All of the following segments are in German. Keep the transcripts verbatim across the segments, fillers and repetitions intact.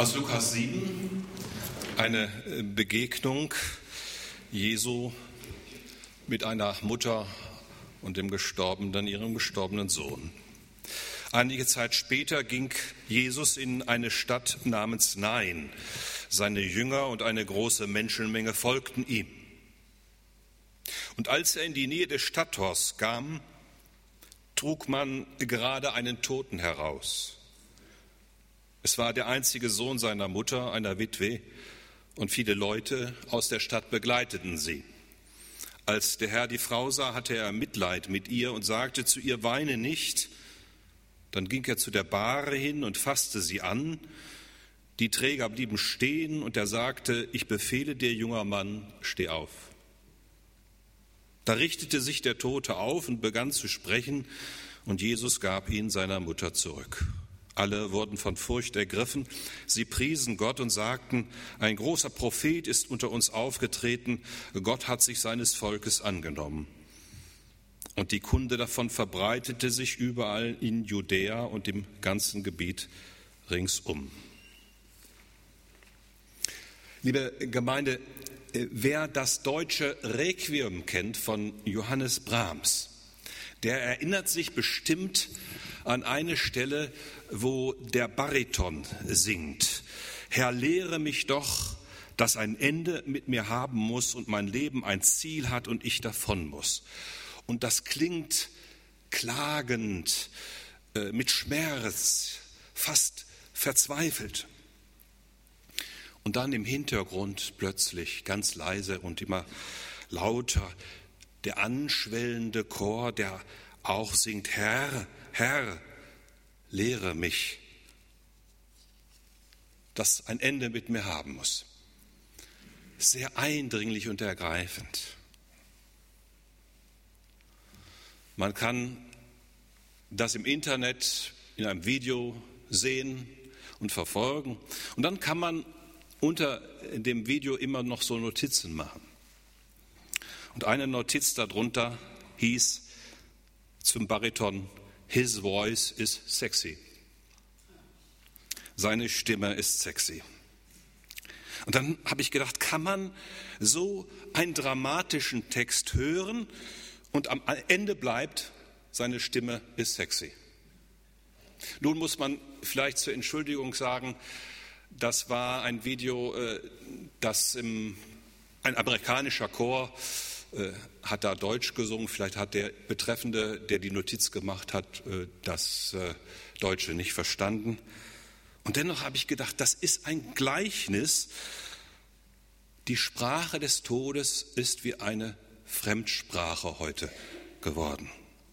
Aus Lukas sieben, eine Begegnung Jesu mit einer Mutter und dem gestorbenen, ihrem gestorbenen Sohn. Einige Zeit später ging Jesus in eine Stadt namens Nain. Seine Jünger und eine große Menschenmenge folgten ihm. Und als er in die Nähe des Stadttors kam, trug man gerade einen Toten heraus. Es war der einzige Sohn seiner Mutter, einer Witwe, und viele Leute aus der Stadt begleiteten sie. Als der Herr die Frau sah, hatte er Mitleid mit ihr und sagte zu ihr: Weine nicht. Dann ging er zu der Bahre hin und fasste sie an. Die Träger blieben stehen und er sagte: Ich befehle dir, junger Mann, steh auf. Da richtete sich der Tote auf und begann zu sprechen, und Jesus gab ihn seiner Mutter zurück. Alle wurden von Furcht ergriffen. Sie priesen Gott und sagten: Ein großer Prophet ist unter uns aufgetreten. Gott hat sich seines Volkes angenommen. Und die Kunde davon verbreitete sich überall in Judäa und im ganzen Gebiet ringsum. Liebe Gemeinde, wer das deutsche Requiem kennt von Johannes Brahms, der erinnert sich bestimmt an eine Stelle, wo der Bariton singt: Herr, lehre mich doch, dass ein Ende mit mir haben muss und mein Leben ein Ziel hat und ich davon muss. Und das klingt klagend, äh, mit Schmerz, fast verzweifelt. Und dann im Hintergrund plötzlich ganz leise und immer lauter der anschwellende Chor, der auch singt: Herr, Herr, lehre mich, dass ein Ende mit mir haben muss. Sehr eindringlich und ergreifend. Man kann das im Internet in einem Video sehen und verfolgen. Und dann kann man unter dem Video immer noch so Notizen machen. Und eine Notiz darunter hieß zum Bariton: His voice is sexy. Seine Stimme ist sexy. Und dann habe ich gedacht, kann man so einen dramatischen Text hören und am Ende bleibt: seine Stimme ist sexy. Nun muss man vielleicht zur Entschuldigung sagen, das war ein Video, das im, ein amerikanischer Chor hat da Deutsch gesungen. Vielleicht hat der Betreffende, der die Notiz gemacht hat, das Deutsche nicht verstanden. Und dennoch habe ich gedacht, das ist ein Gleichnis. Die Sprache des Todes ist wie eine Fremdsprache heute geworden.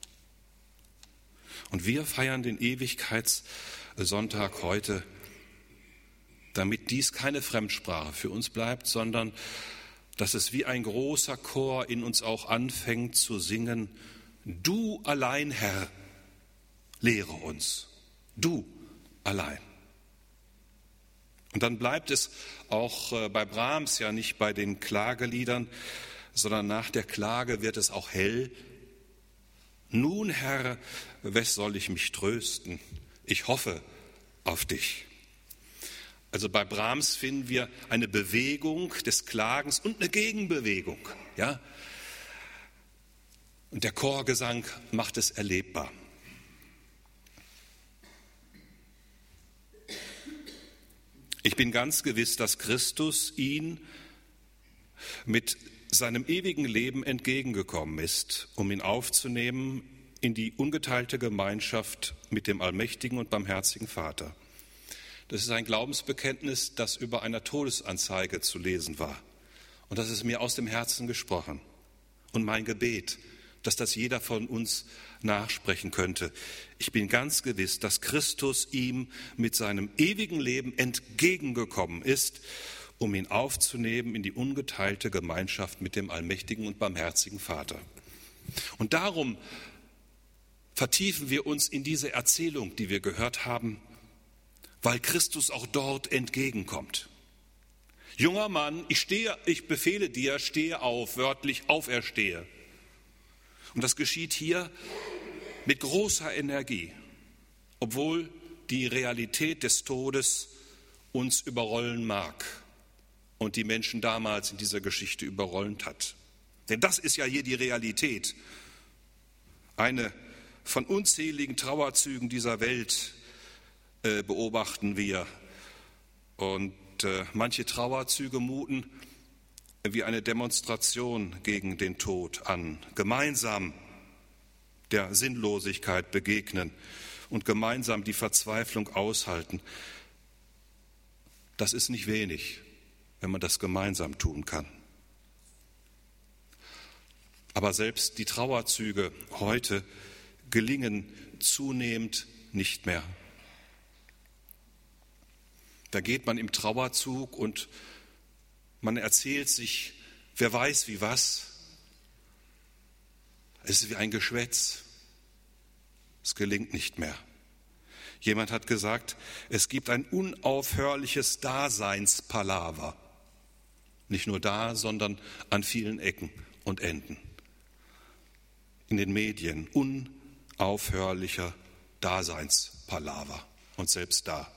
Und wir feiern den Ewigkeitssonntag heute, damit dies keine Fremdsprache für uns bleibt, sondern dass es wie ein großer Chor in uns auch anfängt zu singen: Du allein, Herr, lehre uns. Du allein. Und dann bleibt es auch bei Brahms ja nicht bei den Klageliedern, sondern nach der Klage wird es auch hell. Nun, Herr, wes soll ich mich trösten? Ich hoffe auf dich. Also bei Brahms finden wir eine Bewegung des Klagens und eine Gegenbewegung. Ja? Und der Chorgesang macht es erlebbar. Ich bin ganz gewiss, dass Christus ihn mit seinem ewigen Leben entgegengekommen ist, um ihn aufzunehmen in die ungeteilte Gemeinschaft mit dem allmächtigen und barmherzigen Vater. Das ist ein Glaubensbekenntnis, das über einer Todesanzeige zu lesen war. Und das ist mir aus dem Herzen gesprochen. Und mein Gebet, dass das jeder von uns nachsprechen könnte. Ich bin ganz gewiss, dass Christus ihm mit seinem ewigen Leben entgegengekommen ist, um ihn aufzunehmen in die ungeteilte Gemeinschaft mit dem allmächtigen und barmherzigen Vater. Und darum vertiefen wir uns in diese Erzählung, die wir gehört haben, weil Christus auch dort entgegenkommt. Junger Mann, ich stehe, ich befehle dir, stehe auf, wörtlich auferstehe. Und das geschieht hier mit großer Energie, obwohl die Realität des Todes uns überrollen mag und die Menschen damals in dieser Geschichte überrollt hat. Denn das ist ja hier die Realität. Eine von unzähligen Trauerzügen dieser Welt äh, beobachten wir. Und äh, manche Trauerzüge muten wie eine Demonstration gegen den Tod an. Gemeinsam der Sinnlosigkeit begegnen und gemeinsam die Verzweiflung aushalten. Das ist nicht wenig, wenn man das gemeinsam tun kann. Aber selbst die Trauerzüge heute gelingen zunehmend nicht mehr. Da geht man im Trauerzug und man erzählt sich, wer weiß wie was. Es ist wie ein Geschwätz. Es gelingt nicht mehr. Jemand hat gesagt, es gibt ein unaufhörliches Daseinspalaver. Nicht nur da, sondern an vielen Ecken und Enden. In den Medien unaufhörlicher Daseinspalaver. Und selbst da.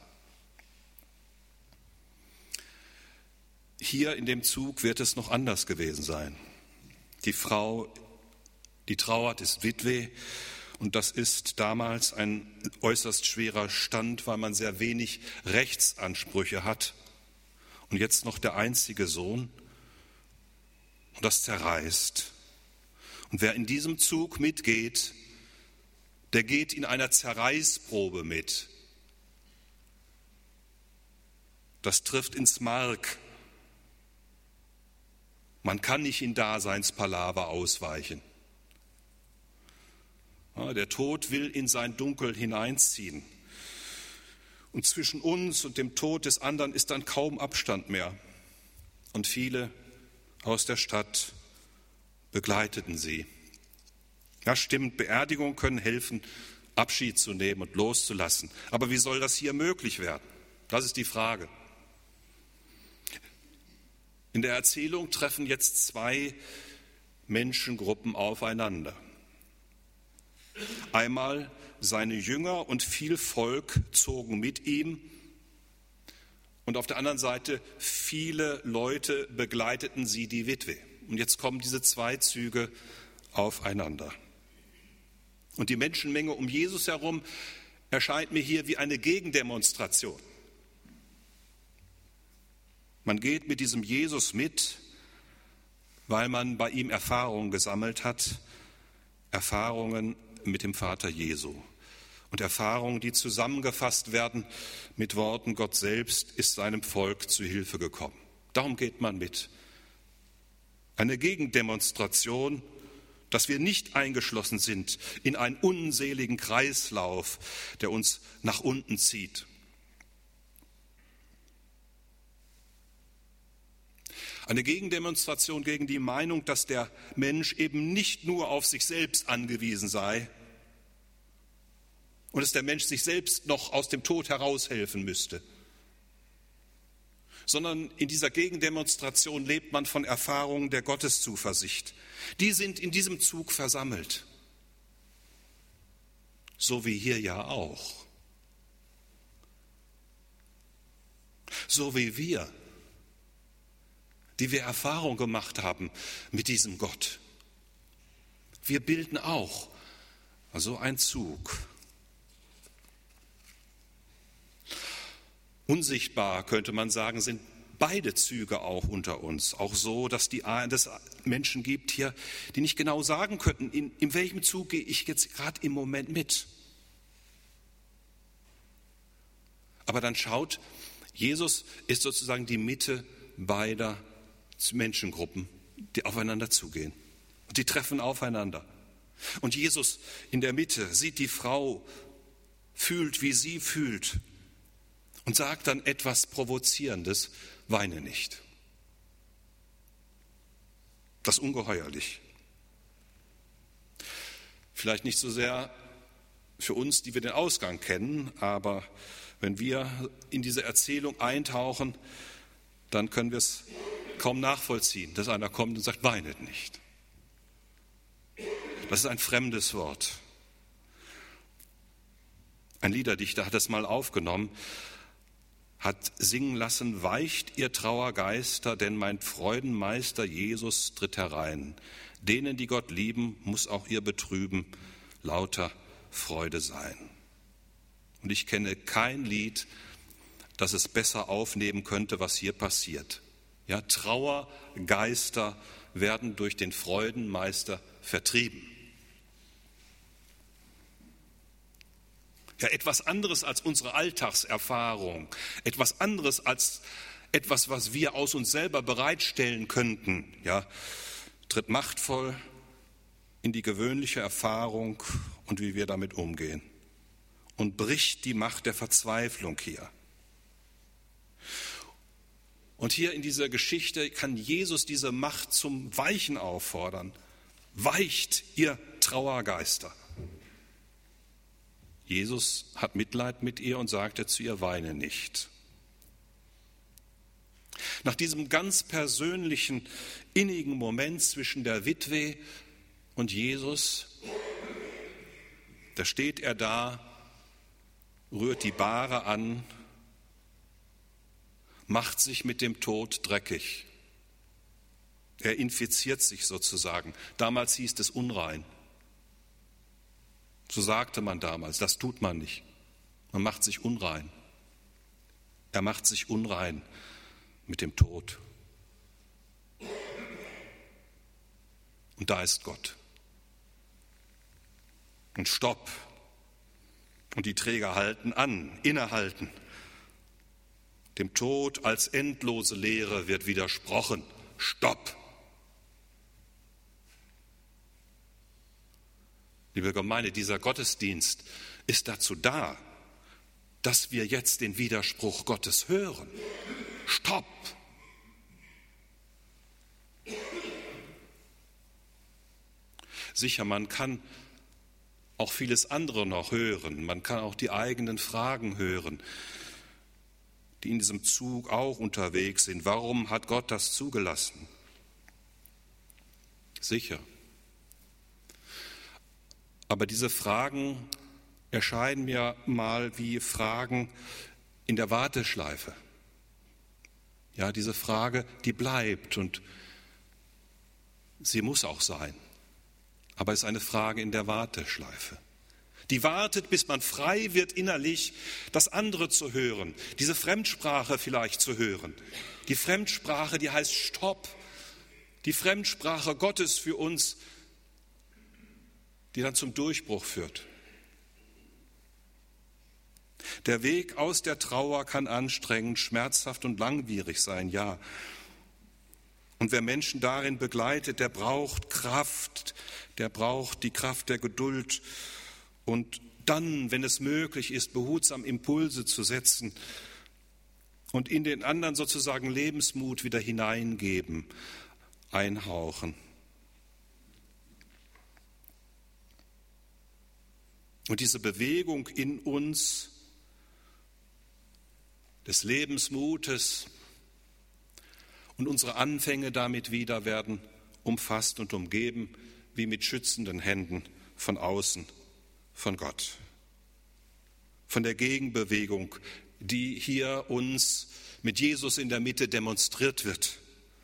Hier in dem Zug wird es noch anders gewesen sein. Die Frau, die trauert, ist Witwe und das ist damals ein äußerst schwerer Stand, weil man sehr wenig Rechtsansprüche hat. Und jetzt noch der einzige Sohn und das zerreißt. Und wer in diesem Zug mitgeht, der geht in einer Zerreißprobe mit. Das trifft ins Mark. Man kann nicht in Daseinspalaver ausweichen. Ja, der Tod will in sein Dunkel hineinziehen. Und zwischen uns und dem Tod des anderen ist dann kaum Abstand mehr. Und viele aus der Stadt begleiteten sie. Ja, stimmt, Beerdigungen können helfen, Abschied zu nehmen und loszulassen. Aber wie soll das hier möglich werden? Das ist die Frage. In der Erzählung treffen jetzt zwei Menschengruppen aufeinander. Einmal seine Jünger und viel Volk zogen mit ihm und auf der anderen Seite viele Leute begleiteten sie, die Witwe. Und jetzt kommen diese zwei Züge aufeinander. Und die Menschenmenge um Jesus herum erscheint mir hier wie eine Gegendemonstration. Man geht mit diesem Jesus mit, weil man bei ihm Erfahrungen gesammelt hat, Erfahrungen mit dem Vater Jesu. Und Erfahrungen, die zusammengefasst werden mit Worten, Gott selbst ist seinem Volk zu Hilfe gekommen. Darum geht man mit. Eine Gegendemonstration, dass wir nicht eingeschlossen sind in einen unseligen Kreislauf, der uns nach unten zieht. Eine Gegendemonstration gegen die Meinung, dass der Mensch eben nicht nur auf sich selbst angewiesen sei und dass der Mensch sich selbst noch aus dem Tod heraushelfen müsste, sondern in dieser Gegendemonstration lebt man von Erfahrungen der Gotteszuversicht. Die sind in diesem Zug versammelt, so wie hier ja auch, so wie wir, die wir Erfahrung gemacht haben mit diesem Gott. Wir bilden auch so einen Zug. Unsichtbar, könnte man sagen, sind beide Züge auch unter uns. Auch so, dass die, es Menschen gibt hier, die nicht genau sagen könnten, in, in welchem Zug gehe ich jetzt gerade im Moment mit. Aber dann schaut, Jesus ist sozusagen die Mitte beider Menschengruppen, die aufeinander zugehen. Und die treffen aufeinander. Und Jesus in der Mitte sieht die Frau, fühlt, wie sie fühlt und sagt dann etwas Provozierendes: Weine nicht. Das ist ungeheuerlich. Vielleicht nicht so sehr für uns, die wir den Ausgang kennen, aber wenn wir in diese Erzählung eintauchen, dann können wir es kaum nachvollziehen, dass einer kommt und sagt, weinet nicht. Das ist ein fremdes Wort. Ein Liederdichter hat es mal aufgenommen, hat singen lassen, weicht ihr Trauergeister, denn mein Freudenmeister Jesus tritt herein. Denen, die Gott lieben, muss auch ihr Betrüben lauter Freude sein. Und ich kenne kein Lied, das es besser aufnehmen könnte, was hier passiert. Ja, Trauergeister werden durch den Freudenmeister vertrieben. Ja, etwas anderes als unsere Alltagserfahrung, etwas anderes als etwas, was wir aus uns selber bereitstellen könnten, ja, tritt machtvoll in die gewöhnliche Erfahrung und wie wir damit umgehen und bricht die Macht der Verzweiflung hier. Und hier in dieser Geschichte kann Jesus diese Macht zum Weichen auffordern. Weicht, ihr Trauergeister. Jesus hat Mitleid mit ihr und sagte zu ihr, weine nicht. Nach diesem ganz persönlichen, innigen Moment zwischen der Witwe und Jesus, da steht er da, rührt die Bahre an, macht sich mit dem Tod dreckig. Er infiziert sich sozusagen. Damals hieß es unrein. So sagte man damals, das tut man nicht. Man macht sich unrein. Er macht sich unrein mit dem Tod. Und da ist Gott. Und Stopp. Und die Träger halten an, innehalten. Dem Tod als endlose Lehre wird widersprochen. Stopp! Liebe Gemeinde, dieser Gottesdienst ist dazu da, dass wir jetzt den Widerspruch Gottes hören. Stopp! Sicher, man kann auch vieles andere noch hören. Man kann auch die eigenen Fragen hören, die in diesem Zug auch unterwegs sind. Warum hat Gott das zugelassen? Sicher. Aber diese Fragen erscheinen mir mal wie Fragen in der Warteschleife. Ja, diese Frage, die bleibt und sie muss auch sein. Aber es ist eine Frage in der Warteschleife. Die wartet, bis man frei wird innerlich, das andere zu hören, diese Fremdsprache vielleicht zu hören. Die Fremdsprache, die heißt Stopp. Die Fremdsprache Gottes für uns, die dann zum Durchbruch führt. Der Weg aus der Trauer kann anstrengend, schmerzhaft und langwierig sein, ja. Und wer Menschen darin begleitet, der braucht Kraft, der braucht die Kraft der Geduld und dann, wenn es möglich ist, behutsam Impulse zu setzen und in den anderen sozusagen Lebensmut wieder hineingeben, einhauchen. Und diese Bewegung in uns des Lebensmutes und unsere Anfänge damit wieder werden umfasst und umgeben, wie mit schützenden Händen von außen, von Gott. Von der Gegenbewegung, die hier uns mit Jesus in der Mitte demonstriert wird.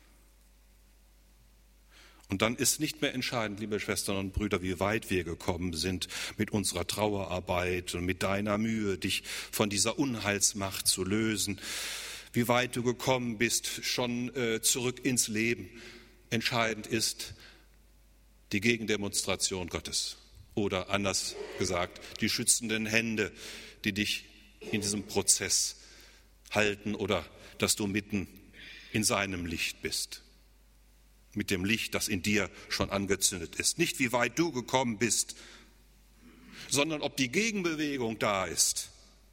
Und dann ist nicht mehr entscheidend, liebe Schwestern und Brüder, wie weit wir gekommen sind mit unserer Trauerarbeit und mit deiner Mühe, dich von dieser Unheilsmacht zu lösen, wie weit du gekommen bist, schon äh, zurück ins Leben. Entscheidend ist die Gegendemonstration Gottes. Oder anders gesagt, die schützenden Hände, die dich in diesem Prozess halten oder dass du mitten in seinem Licht bist. Mit dem Licht, das in dir schon angezündet ist. Nicht wie weit du gekommen bist, sondern ob die Gegenbewegung da ist.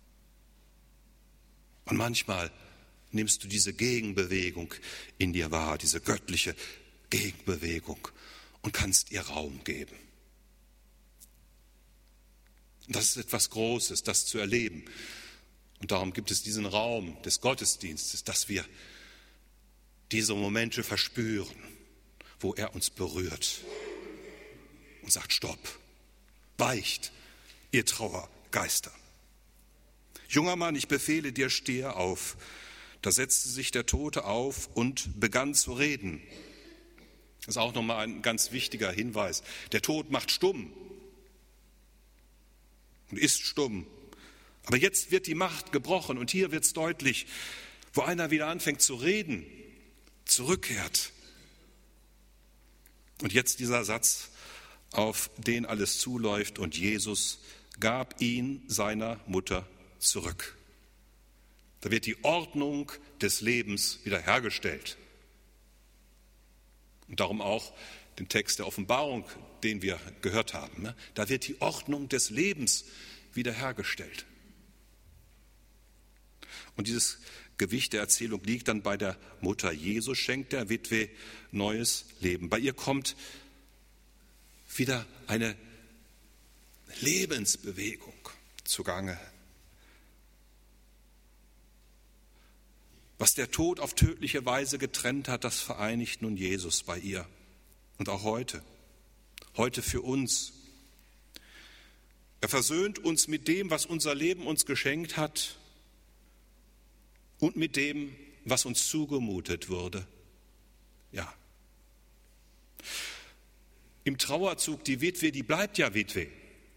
Und manchmal nimmst du diese Gegenbewegung in dir wahr, diese göttliche Gegenbewegung und kannst ihr Raum geben. Das ist etwas Großes, das zu erleben. Und darum gibt es diesen Raum des Gottesdienstes, dass wir diese Momente verspüren, wo er uns berührt und sagt, Stopp, weicht, ihr Trauergeister. Junger Mann, ich befehle dir, stehe auf. Da setzte sich der Tote auf und begann zu reden. Das ist auch nochmal ein ganz wichtiger Hinweis. Der Tod macht stumm und ist stumm. Aber jetzt wird die Macht gebrochen und hier wird es deutlich, wo einer wieder anfängt zu reden, zurückkehrt. Und jetzt dieser Satz, auf den alles zuläuft, und Jesus gab ihn seiner Mutter zurück. Da wird die Ordnung des Lebens wiederhergestellt. Und darum auch den Text der Offenbarung, den wir gehört haben. Da wird die Ordnung des Lebens wiederhergestellt. Und dieses Gewicht der Erzählung liegt dann bei der Mutter. Jesus schenkt der Witwe neues Leben. Bei ihr kommt wieder eine Lebensbewegung zugange. Was der Tod auf tödliche Weise getrennt hat, das vereinigt nun Jesus bei ihr. Und auch heute. Heute für uns. Er versöhnt uns mit dem, was unser Leben uns geschenkt hat, und mit dem, was uns zugemutet wurde. Ja. Im Trauerzug, die Witwe, die bleibt ja Witwe.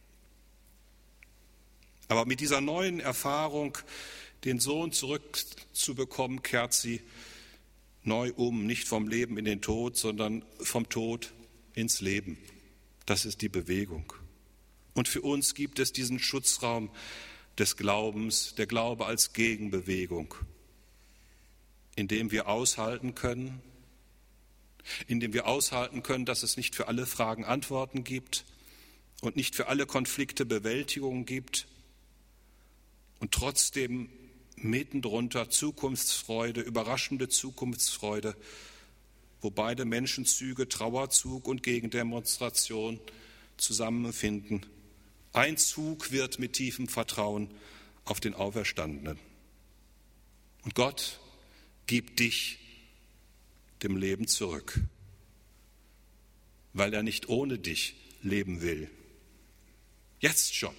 Aber mit dieser neuen Erfahrung, den Sohn zurückzubekommen, kehrt sie neu um, nicht vom Leben in den Tod, sondern vom Tod ins Leben. Das ist die Bewegung. Und für uns gibt es diesen Schutzraum des Glaubens, der Glaube als Gegenbewegung, in dem wir aushalten können, in dem wir aushalten können, dass es nicht für alle Fragen Antworten gibt und nicht für alle Konflikte Bewältigung gibt und trotzdem mitten drunter Zukunftsfreude, überraschende Zukunftsfreude, wo beide Menschenzüge, Trauerzug und Gegendemonstration zusammenfinden. Ein Zug wird mit tiefem Vertrauen auf den Auferstandenen. Und Gott gibt dich dem Leben zurück, weil er nicht ohne dich leben will. Jetzt schon.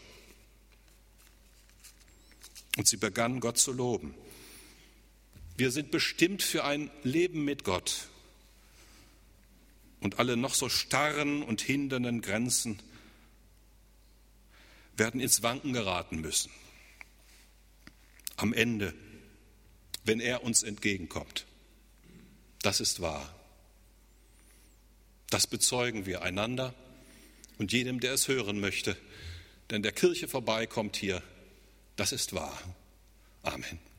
Und sie begann, Gott zu loben. Wir sind bestimmt für ein Leben mit Gott. Und alle noch so starren und hindernden Grenzen werden ins Wanken geraten müssen. Am Ende, wenn er uns entgegenkommt. Das ist wahr. Das bezeugen wir einander und jedem, der es hören möchte. Denn der Kirche vorbeikommt hier, das ist wahr. Amen.